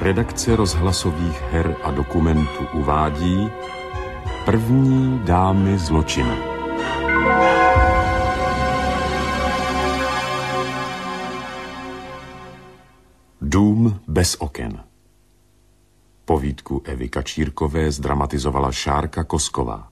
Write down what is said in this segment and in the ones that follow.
redakce rozhlasových her a dokumentů uvádí První dámy zločinu. Dům bez oken. Povídku Evy Kačírkové zdramatizovala Šárka Kosková.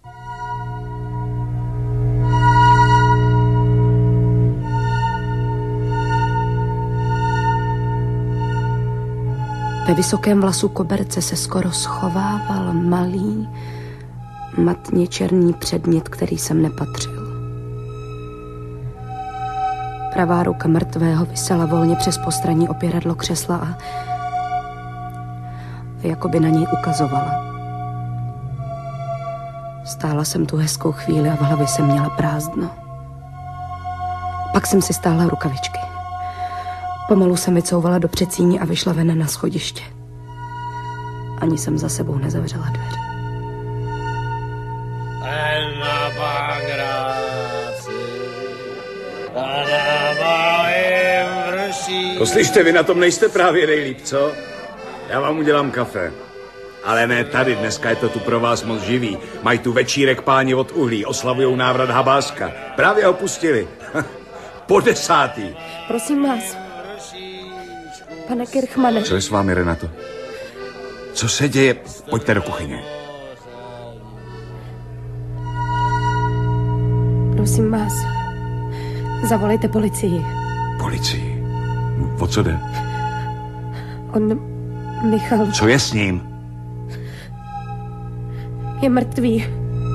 Ve vysokém vlasu koberce se skoro schovával malý, matně černý předmět, který sem nepatřil. Pravá ruka mrtvého visela volně přes postranní opěradlo křesla a jakoby na něj ukazovala. Stála jsem tu hezkou chvíli a v hlavě jsem měla prázdno. Pak jsem si stáhla rukavičky. Pomalu jsem vycouvala do předsíně a vyšla ven na schodiště. Ani jsem za sebou nezavřela dveře. Poslyšte, vy na tom nejste právě nejlíp, co? Já vám udělám kafe. Ale ne tady, dneska je to tu pro vás moc živý. Mají tu večírek páni od uhlí, oslavujou návrat Habáska. Právě opustili. Po 10. Prosím vás, pane Kirchmane. Co je s vámi, Renato? Co se děje? Pojďte do kuchyně. Prosím vás, zavolejte policii. Policii? O co jde? Michal... Co je s ním? Je mrtvý.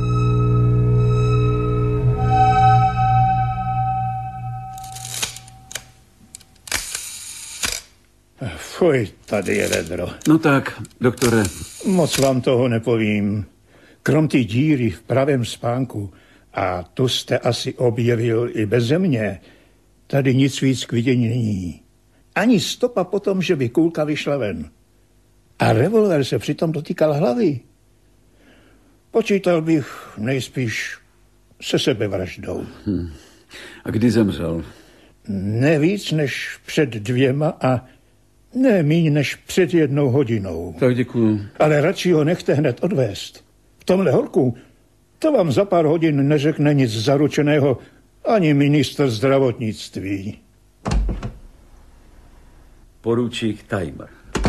Fuj, tady je vedro. No tak, doktore. Moc vám toho nepovím. Krom té díry v pravém spánku, a tu jste asi objevil i beze mě, tady nic víc k vidění není. Ani stopa po tom, že by kulka vyšla ven. A revolver se přitom dotýkal hlavy. Počítal bych nejspíš se sebevraždou. A kdy zemřel? Ne víc než před 2 a ne míň než před 1 hodinou. Tak děkuju. Ale radši ho nechte hned odvést. V tomhle horku to vám za pár hodin neřekne nic zaručeného ani ministr zdravotnictví. Poručík Tajmer.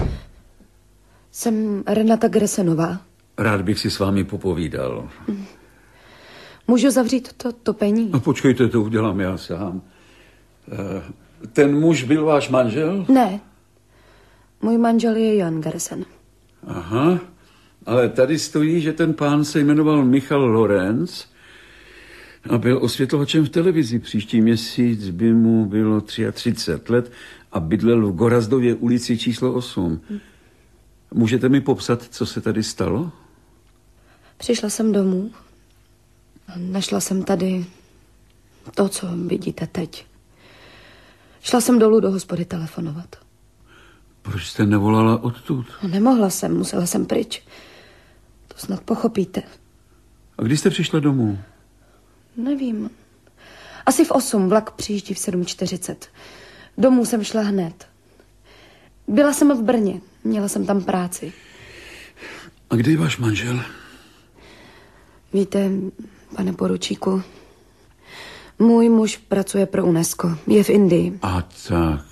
Jsem Renata Gresenová. Rád bych si s vámi popovídal. Můžu zavřít to topení? No počkejte, to udělám já sám. Ten muž byl váš manžel? Ne. Můj manžel je Jan Gersen. Aha, ale tady stojí, že ten pán se jmenoval Michal Lorenz a byl osvětlovačem v televizi. Příští měsíc by mu bylo 33 let a bydlel v Gorazdově ulici číslo 8. Můžete mi popsat, co se tady stalo? Přišla jsem domů. Našla jsem tady to, co vidíte teď. Šla jsem dolů do hospody telefonovat. Proč jste nevolala odtud? No, nemohla jsem, musela jsem pryč. To snad pochopíte. A kdy jste přišla domů? Nevím. Asi v 8, vlak přijíždí v 7:40. Domů jsem šla hned. Byla jsem v Brně, měla jsem tam práci. A kde je váš manžel? Víte, pane poručíku, můj muž pracuje pro UNESCO, je v Indii. A tak.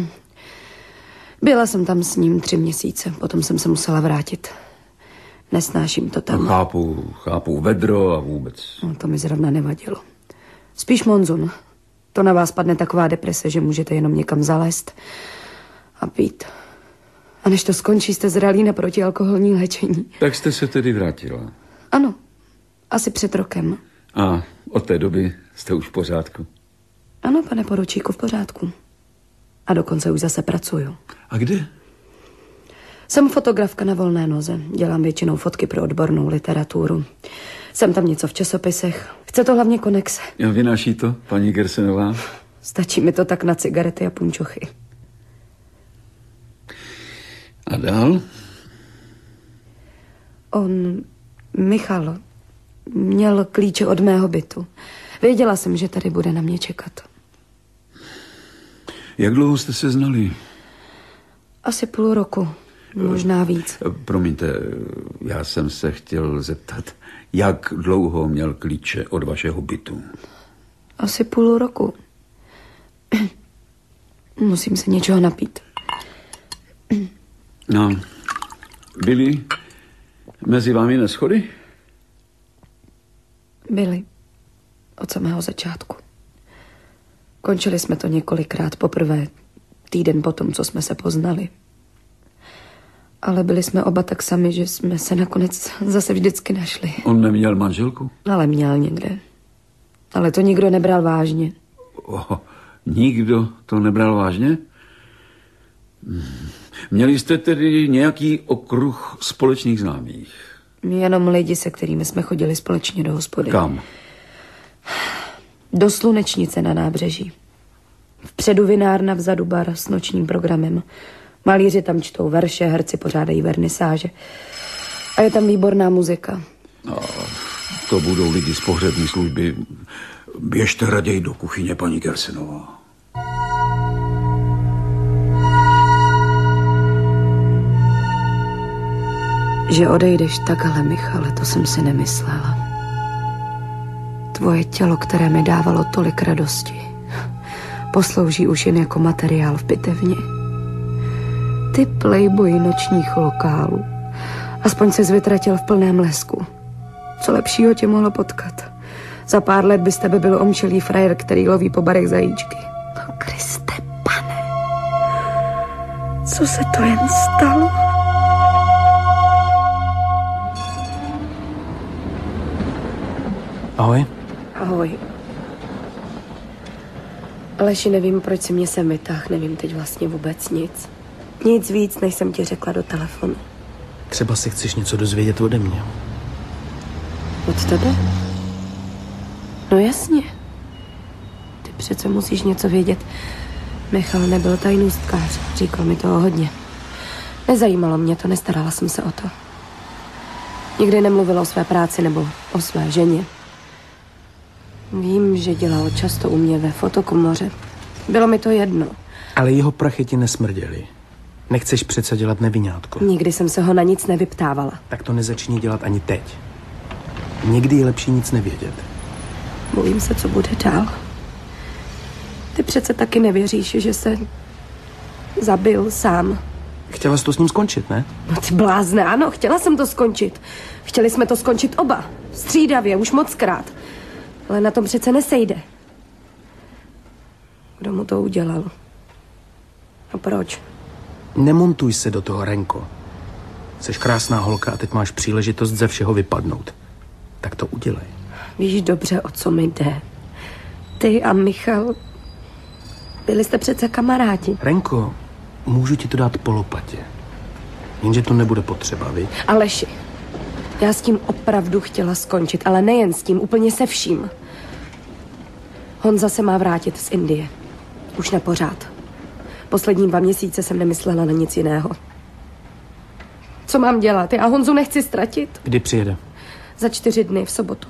Byla jsem tam s ním 3 měsíce, potom jsem se musela vrátit. Nesnáším to tam. No, chápu, vedro a vůbec. No, to mi zrovna nevadilo. Spíš monzun. To na vás padne taková deprese, že můžete jenom někam zalézt a pít. A než to skončí, jste zralí na protialkoholní léčení. Tak jste se tedy vrátila? Ano, asi před rokem. A od té doby jste už v pořádku? Ano, pane poručíku, v pořádku. A dokonce už zase pracuju. A kde? Jsem fotografka na volné noze. Dělám většinou fotky pro odbornou literaturu. Jsem tam něco v časopisech. Chce to hlavně konexe. Já vynáší to, paní Gersenová? Stačí mi to tak na cigarety a punčochy. A dál? Michal, měl klíče od mého bytu. Věděla jsem, že tady bude na mě čekat. Jak dlouho jste se znali? Asi půl roku. Možná víc. Promiňte, já jsem se chtěl zeptat, jak dlouho měl klíče od vašeho bytu? Asi půl roku. Musím se něčeho napít. No, byly mezi vámi neshody? Byly. Od samého začátku. Končili jsme to několikrát, poprvé týden potom, co jsme se poznali. Ale byli jsme oba tak sami, že jsme se nakonec zase vždycky našli. On neměl manželku? Ale měl někde. Ale to nikdo nebral vážně. Nikdo to nebral vážně? Měli jste tedy nějaký okruh společných známých? Jenom lidi, se kterými jsme chodili společně do hospody. Kam? Do Slunečnice na nábřeží. Vpředu vinárna, vzadu bar s nočním programem. Malíři tam čtou verše, herci pořádají vernisáže. A je tam výborná muzika. No, to budou lidi z pohřební služby. Běžte raději do kuchyně, paní Gersenová. Že odejdeš takhle, Michale, to jsem si nemyslela. Tvoje tělo, které mi dávalo tolik radosti, poslouží už jen jako materiál v pitevně. Ty playboy nočních lokálů. Aspoň ses vytratil v plném lesku. Co lepšího tě mohlo potkat? Za pár let by z tebe byl omšelý frajer, který loví po barech zajíčky. No, Kriste pane, co se to jen stalo? Ahoj. Ahoj. Aleši, nevím, proč si mě sem vytáh, nevím teď vlastně vůbec nic. Nic víc, než jsem ti řekla do telefonu. Třeba si chceš něco dozvědět ode mě. Od tebe? No jasně. Ty přece musíš něco vědět. Michal nebyl tajnůstkář, říkal mi toho hodně. Nezajímalo mě to, nestarala jsem se o to. Nikdy nemluvil o své práci nebo o své ženě. Vím, že dělal často u mě ve fotokomoře. Bylo mi to jedno. Ale jeho prachy ti nesmrděly. Nechceš přece dělat neviňátko. Nikdy jsem se ho na nic nevyptávala. Tak to nezačni dělat ani teď. Někdy je lepší nic nevědět. Bojím se, co bude dál. Ty přece taky nevěříš, že se zabil sám. Chtěla jsi to s ním skončit, ne? No ty blázne, ano, chtěla jsem to skončit. Chtěli jsme to skončit oba. Střídavě, už mockrát. Ale na tom přece nesejde. Kdo mu to udělal? A proč? Nemontuj se do toho, Renko. Jseš krásná holka a teď máš příležitost ze všeho vypadnout. Tak to udělej. Víš dobře, o co mi jde. Ty a Michal, byli jste přece kamarádi. Renko, můžu ti to dát po lopatě. Jenže to nebude potřeba, viď? Aleši, já s tím opravdu chtěla skončit, ale nejen s tím, úplně se vším. Honza se má vrátit z Indie. Už na pořád. Poslední 2 měsíce jsem nemyslela na nic jiného. Co mám dělat? Já Honzu nechci ztratit. Kdy přijede? Za 4 dny, v sobotu.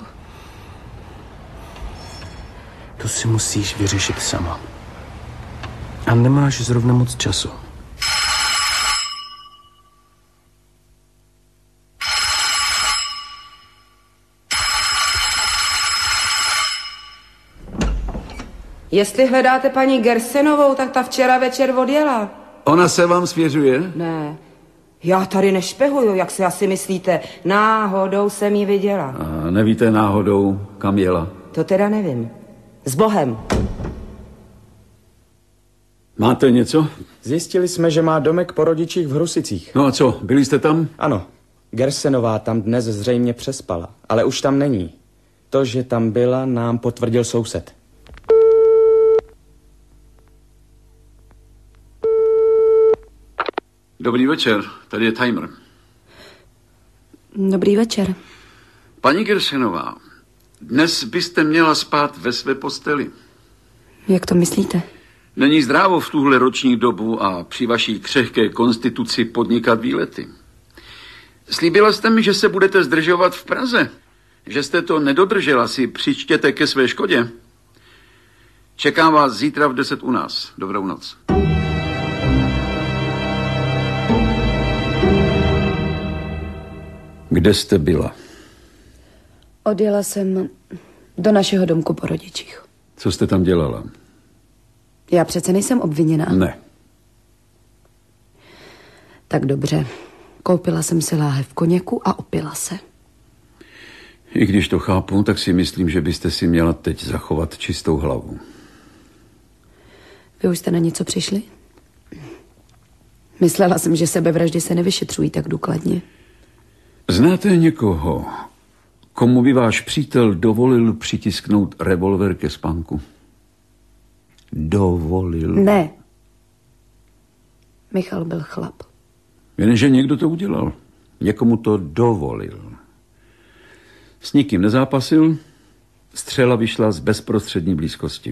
To si musíš vyřešit sama. A nemáš zrovna moc času. Jestli hledáte paní Gersenovou, tak ta včera večer odjela. Ona se vám svěřuje? Ne, já tady nešpehuju, jak si asi myslíte. Náhodou jsem ji viděla. A nevíte náhodou, kam jela? To teda nevím. S Bohem. Máte něco? Zjistili jsme, že má domek po rodičích v Hrusicích. No a co, byli jste tam? Ano, Gersenová tam dnes zřejmě přespala, ale už tam není. To, že tam byla, nám potvrdil soused. Dobrý večer, tady je timer. Dobrý večer. Paní Gersenová, dnes byste měla spát ve své posteli. Jak to myslíte? Není zdrávo v tuhle roční dobu a při vaší křehké konstituci podnikat výlety. Slíbila jste mi, že se budete zdržovat v Praze. Že jste to nedodržela, si přičtěte ke své škodě. Čekám vás zítra v 10 u nás. Dobrou noc. Kde jste byla? Odjela jsem do našeho domku po rodičích. Co jste tam dělala? Já přece nejsem obviněná. Ne. Tak dobře. Koupila jsem si láhev koněku a opila se. I když to chápu, tak si myslím, že byste si měla teď zachovat čistou hlavu. Vy už jste na něco přišli? Myslela jsem, že sebevraždy se nevyšetřují tak důkladně. Znáte někoho, komu by váš přítel dovolil přitisknout revolver ke spánku? Dovolil? Ne. Michal byl chlap. Jenže někdo to udělal. Někomu to dovolil. S nikým nezápasil, střela vyšla z bezprostřední blízkosti.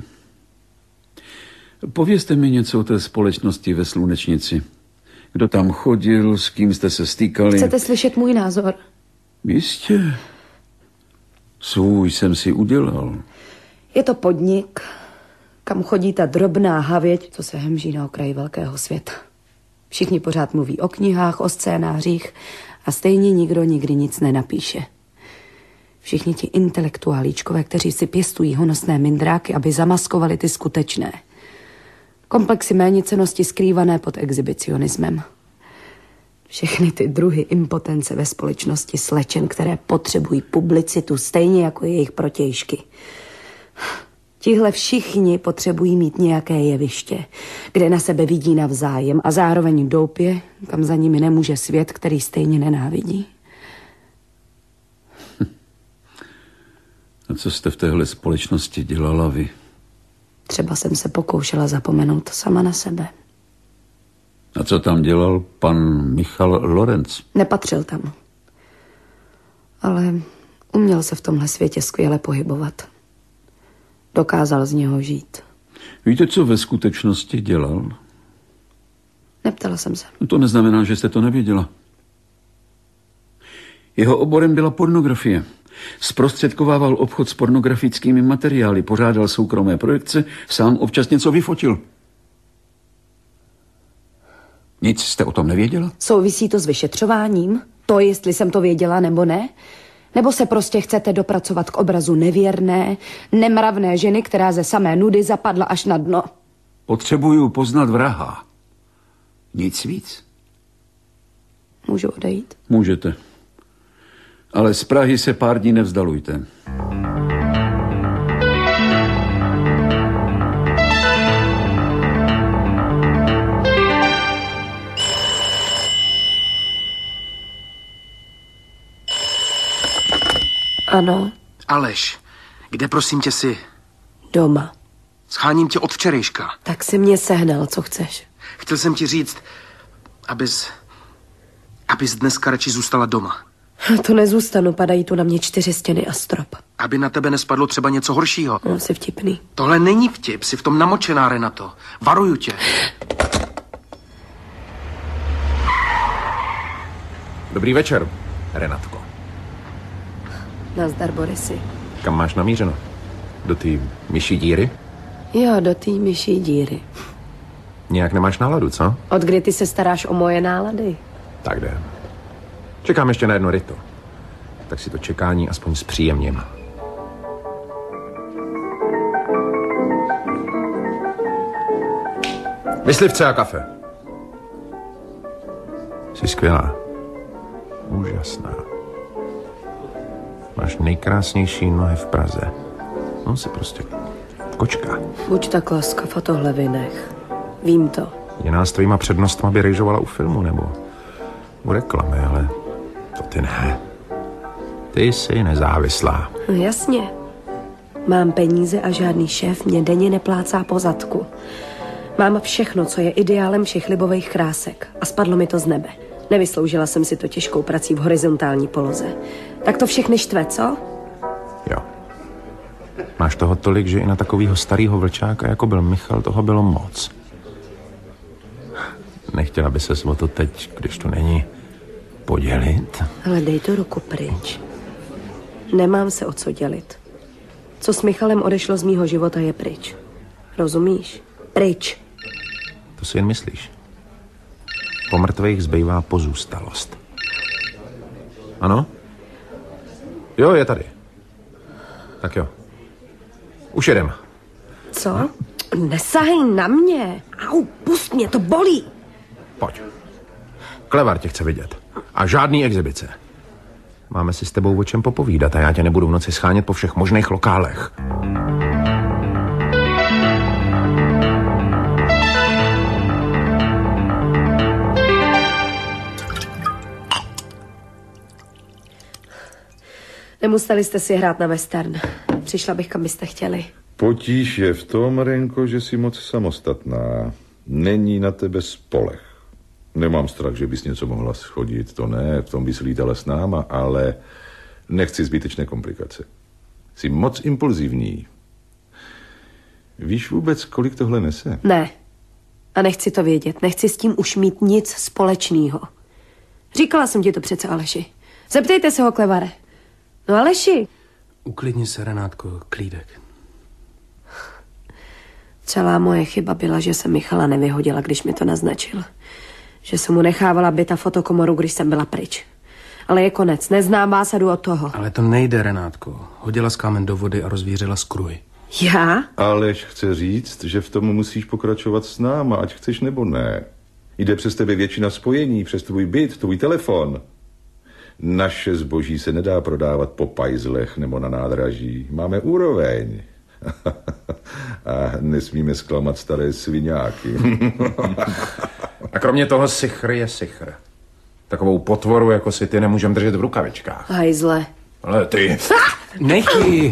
Povězte mi něco o té společnosti ve Slunečnici. Kdo tam chodil, s kým jste se stýkali? Chcete slyšet můj názor? Jistě. Svůj jsem si udělal. Je to podnik, kam chodí ta drobná havěť, co se hemží na okraji velkého světa. Všichni pořád mluví o knihách, o scénářích a stejně nikdo nikdy nic nenapíše. Všichni ti intelektuálíčkové, kteří si pěstují honosné mindráky, aby zamaskovali ty skutečné. Komplexy méněcennosti skrývané pod exhibicionismem. Všechny ty druhy impotence ve společnosti slečen, které potřebují publicitu stejně jako jejich protějšky. Tihle všichni potřebují mít nějaké jeviště, kde na sebe vidí navzájem a zároveň doupě, kam za nimi nemůže svět, který stejně nenávidí. A co jste v téhle společnosti dělala vy? Třeba jsem se pokoušela zapomenout sama na sebe. A co tam dělal pan Michal Lorenc? Nepatřil tam. Ale uměl se v tomhle světě skvěle pohybovat. Dokázal z něho žít. Víte, co ve skutečnosti dělal? Neptala jsem se. To neznamená, že jste to nevěděla. Jeho oborem byla pornografie. Zprostředkovával obchod s pornografickými materiály, pořádal soukromé projekce, sám občas něco vyfotil. Nic jste o tom nevěděla? Souvisí to s vyšetřováním? To, jestli jsem to věděla nebo ne? Nebo se prostě chcete dopracovat k obrazu nevěrné, nemravné ženy, která ze samé nudy zapadla až na dno? Potřebuju poznat vraha. Nic víc. Můžu odejít? Můžete. Ale z Prahy se pár dní nevzdalujte. Ano. Aleš, kde prosím tě si? Doma. Scháním tě od včerejška. Tak si mě sehnal, co chceš. Chtěl jsem ti říct, abys dneska radši zůstala doma. To nezůstanu, padají tu na mě 4 stěny a strop. Aby na tebe nespadlo třeba něco horšího. No, jsi vtipný. Tohle není vtip, jsi v tom namočená, Renato. Varuju tě. Dobrý večer, Renatko. Nazdar, Borisy. Kam máš namířeno? Do té myší díry? Jo, do té myší díry. Nějak nemáš náladu, co? Od kdy ty se staráš o moje nálady? Tak jde. Čekám ještě na jedno rito. Tak si to čekání aspoň zpříjemním. Myslivce a kafe. Jsi skvělá. Úžasná. Máš nejkrásnější nohy v Praze. No, jsi prostě kočka. Buď tak laskav a tohle vynech. Vím to. Jiná s tvýma přednostma by rejžovala u filmu nebo u reklamy, ale to ty ne. Ty jsi nezávislá. No jasně. Mám peníze a žádný šéf mě denně neplácá po zadku. Mám všechno, co je ideálem všech libových krásek. A spadlo mi to z nebe. Nevysloužila jsem si to těžkou prací v horizontální poloze. Tak to všechny štve, co? Jo. Máš toho tolik, že i na takovýho starýho vlčáka, jako byl Michal, toho bylo moc. Nechtěla by ses o to teď, když tu není, podělit? Ale dej tu ruku pryč. Nemám se o co dělit. Co s Michalem odešlo z mýho života je pryč. Rozumíš? Pryč. To si jen myslíš. Po mrtvých zbývá pozůstalost. Ano? Jo, je tady. Tak jo. Už jedem. Co? Nesahej na mě. Au, pust mě, to bolí. Pojď. Klevar tě chce vidět. A žádný exibice. Máme si s tebou o čem popovídat a já tě nebudu v noci schánět po všech možných lokálech. Nemuseli jste si hrát na western. Přišla bych, kam byste chtěli. Potíž je v tom, Renko, že jsi moc samostatná. Není na tebe spoleh. Nemám strach, že bys něco mohla schodit, to ne, v tom bys lítala s náma, ale nechci zbytečné komplikace. Jsi moc impulzivní. Víš vůbec, kolik tohle nese? Ne. A nechci to vědět. Nechci s tím už mít nic společného. Říkala jsem ti to přece, Aleši. Zeptejte se ho, Klevare. No, Aleši. Uklidni se, Renátko, klídek. Celá moje chyba byla, že jsem Michala nevyhodila, když mi to naznačil. Že jsem mu nechávala byta fotokomoru, když jsem byla pryč. Ale je konec, neznám vás a jdu od toho. Ale to nejde, Renátko. Hodila z kámen do vody a rozvířila skruj. Já? Aleš chce říct, že v tom musíš pokračovat s náma, ať chceš nebo ne. Jde přes tebe většina spojení, přes tvůj byt, tvůj telefon. Naše zboží se nedá prodávat po pajzlech nebo na nádraží. Máme úroveň. A nesmíme zklamat staré sviňáky. A kromě toho sichr je sichr. Takovou potvoru, jako si ty, nemůžem držet v rukavičkách. Hajzle. Ale ty... Nech ji!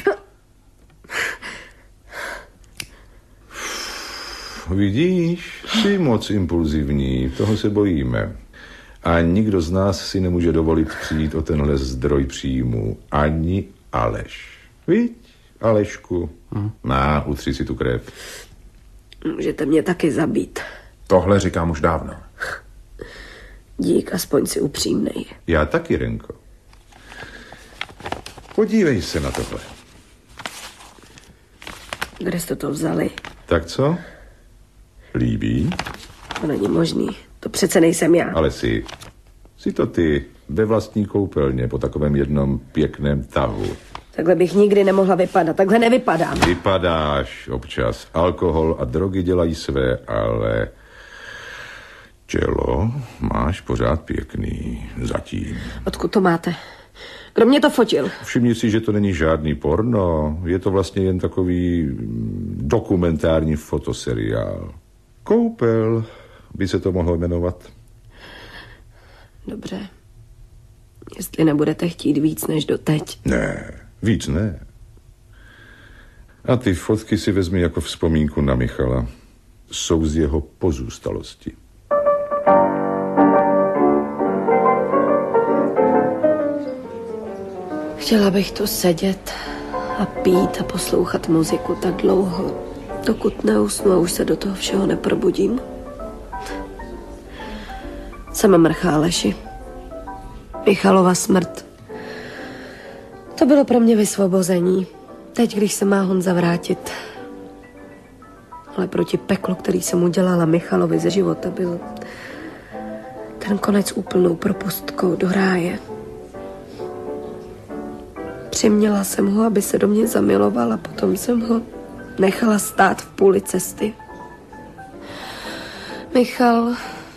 Vidíš, jsi moc impulzivní, toho se bojíme. A nikdo z nás si nemůže dovolit přijít o tenhle zdroj příjmu. Ani Aleš. Viď, Alešku? Utři si tu krev. Můžete mě taky zabít. Tohle říkám už dávno. Dík, aspoň si upřímnej. Já taky, Renko. Podívej se na tohle. Kde jste to vzali? Tak co? Líbí? To není možný. To přece nejsem já. Ale jsi to ty ve vlastní koupelně po takovém jednom pěkném tahu. Takhle bych nikdy nemohla vypadat. Takhle nevypadám. Vypadáš občas. Alkohol a drogy dělají své, ale tělo máš pořád pěkný. Zatím. Odkud to máte? Kdo mě to fotil? Všimni si, že to není žádný porno. Je to vlastně jen takový dokumentární fotoseriál. Koupel by se to mohlo jmenovat. Dobře. Jestli nebudete chtít víc než doteď. Ne, víc ne. A ty fotky si vezmi jako vzpomínku na Michala. Jsou z jeho pozůstalosti. Chtěla bych tu sedět a pít a poslouchat muziku tak dlouho, dokud neusnu a už se do toho všeho neprobudím. Jsem mrchá, Aleši. Michalova smrt. To bylo pro mě vysvobození. Teď, když se má Honza vrátit. Ale proti peklu, který jsem udělala Michalovi ze života, byl ten konec úplnou propustkou do ráje. Přiměla jsem ho, aby se do mě zamiloval a potom jsem ho nechala stát v půli cesty. Michal...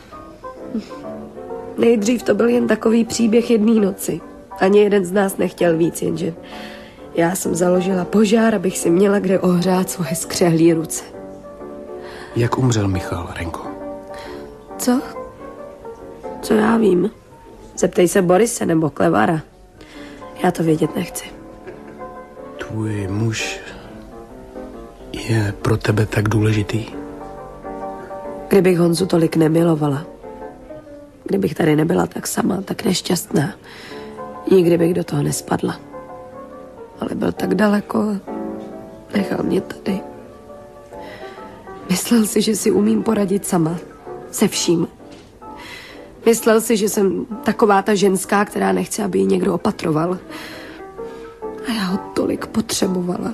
Nejdřív to byl jen takový příběh jedné noci. Ani jeden z nás nechtěl víc, jenže já jsem založila požár, abych si měla kde ohřát svoje skřehlý ruce. Jak umřel Michal, Renko? Co? Co já vím? Zeptej se Borise nebo Klevara. Já to vědět nechci. Tvůj muž je pro tebe tak důležitý? Kdybych Honzu tolik nemilovala, kdybych tady nebyla tak sama, tak nešťastná, nikdy bych do toho nespadla. Ale byl tak daleko a nechal mě tady. Myslel si, že si umím poradit sama. Se vším. Myslel si, že jsem taková ta ženská, která nechce, aby ji někdo opatroval. A já ho tolik potřebovala.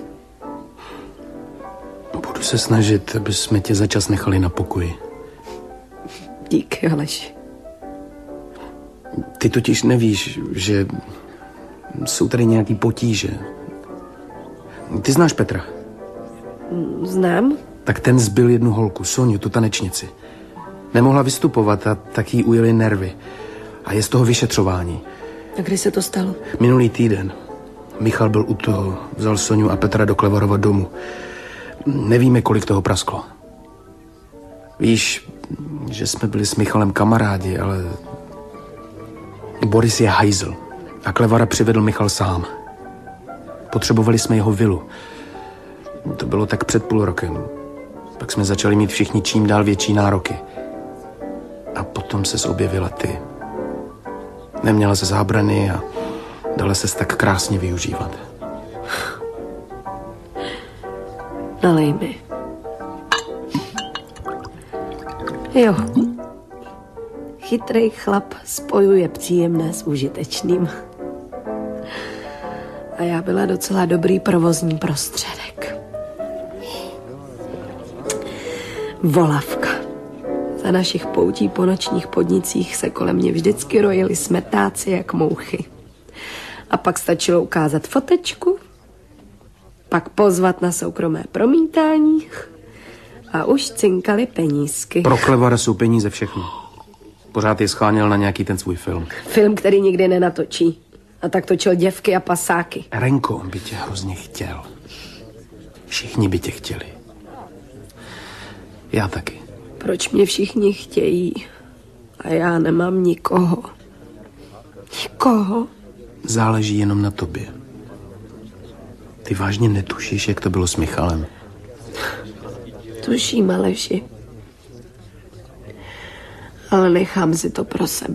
Budu se snažit, aby jsme tě za čas nechali na pokoji. Díky, Aleši. Ty totiž nevíš, že jsou tady nějaký potíže. Ty znáš Petra? Znám. Tak ten zbil jednu holku, Soňu, tu tanečnici. Nemohla vystupovat a tak jí ujeli nervy. A je z toho vyšetřování. A kdy se to stalo? Minulý týden. Michal byl u toho, vzal Soňu a Petra do Klevarova domu. Nevíme, kolik toho prasklo. Víš, že jsme byli s Michalem kamarádi, ale Boris je hajzl a Klevara přivedl Michal sám. Potřebovali jsme jeho vilu. To bylo tak před půl rokem. Pak jsme začali mít všichni čím dál větší nároky. A potom ses objevila ty. Neměla se zábrany a dala ses tak krásně využívat. Nalej mi. Jo. Chytrý chlap spojuje příjemné s užitečným. A já byla docela dobrý provozní prostředek. Volavka. Za našich poutí po nočních podnicích se kolem mě vždycky rojili smetáci jak mouchy. A pak stačilo ukázat fotečku, pak pozvat na soukromé promítání a už cinkali penízky. Pro Klevara jsou peníze všechno. Pořád je scháněl na nějaký ten svůj film. Film, který nikdy nenatočí. A tak točil děvky a pasáky. Renko, on by tě hrozně chtěl. Všichni by tě chtěli. Já taky. Proč mě všichni chtějí a já nemám nikoho? Nikoho? Záleží jenom na tobě. Ty vážně netušíš, jak to bylo s Michalem? Tuším, Aleši. Ale nechám si to pro sebe.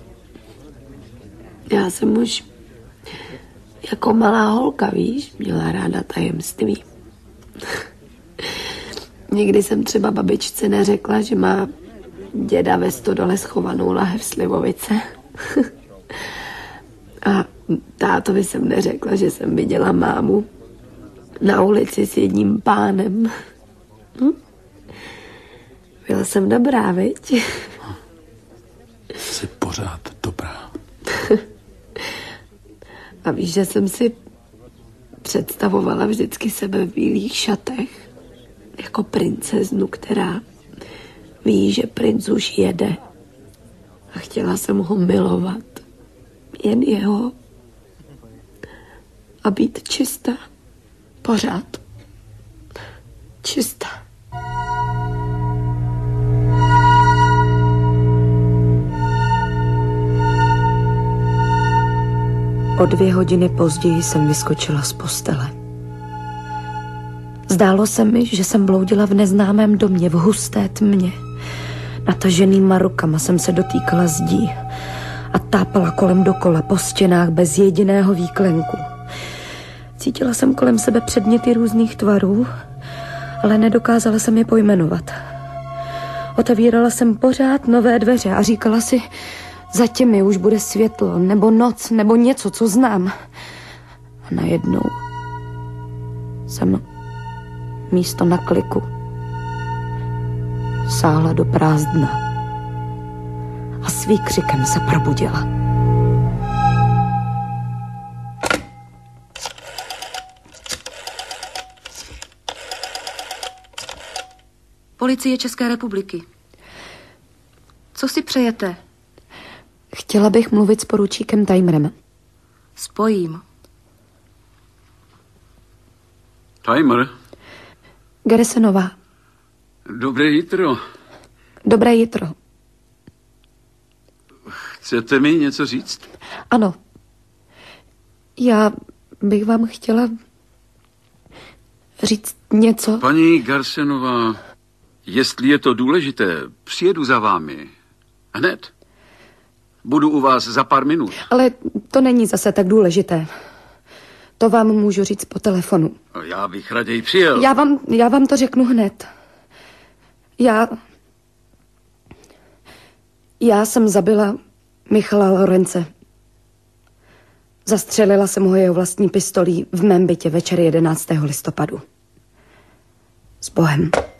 Já jsem už jako malá holka, víš, měla ráda tajemství. Nikdy jsem třeba babičce neřekla, že má děda ve stodole schovanou lahev slivovice. A tátovi jsem neřekla, že jsem viděla mámu na ulici s jedním pánem. Byla jsem dobrá, viď? Jsi pořád dobrá. A víš, že jsem si představovala vždycky sebe v bílých šatech. Jako princeznu, která ví, že princ už jede. A chtěla jsem ho milovat. Jen jeho. A být čistá. Pořád. Čistá. O 2 hodiny později jsem vyskočila z postele. Zdálo se mi, že jsem bloudila v neznámém domě v husté tmě. Nataženýma rukama jsem se dotýkala zdí a tápala kolem dokola po stěnách bez jediného výklenku. Cítila jsem kolem sebe předměty různých tvarů, ale nedokázala jsem je pojmenovat. Otevírala jsem pořád nové dveře a říkala si, za těmi už bude světlo, nebo noc, nebo něco, co znám. A najednou jsem místo na kliku sáhla do prázdna a s výkřikem se probudila. Policie České republiky. Co si přejete? Chtěla bych mluvit s poručíkem Timerem. Spojím. Timer? Geresenová. Dobré jitro. Dobré jitro. Chcete mi něco říct? Ano. Já bych vám chtěla říct něco. Paní Garsenová, jestli je to důležité, přijedu za vámi. Hned. Budu u vás za pár minut. Ale to není zase tak důležité. To vám můžu říct po telefonu. Já bych raději přijel. Já vám to řeknu hned. Já jsem zabila Michala Lorence. Zastřelila jsem ho jeho vlastní pistolí v mém bytě večer 11. listopadu. S Bohem.